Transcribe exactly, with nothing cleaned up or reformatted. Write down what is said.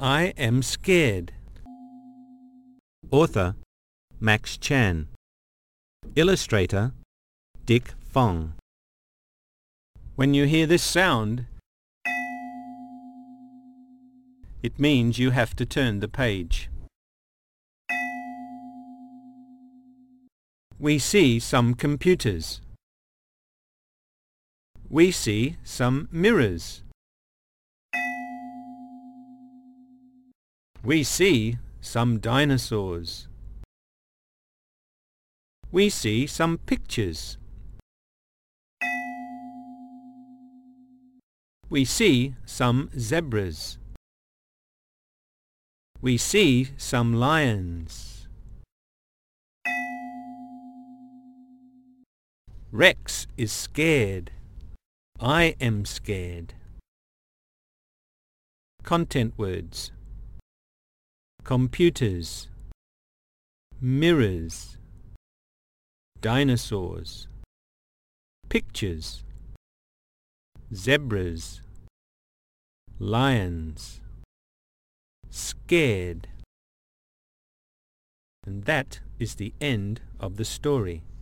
I am scared. Author Max Chan. Illustrator Dick Fong. When you hear this sound, it means you have to turn the page. We see some computers. We see some mirrors. We see some dinosaurs. We see some pictures. We see some zebras. We see some lions. Rex is scared. I am scared. Content words: computers, mirrors, dinosaurs, pictures, zebras, lions, scared. And that is the end of the story.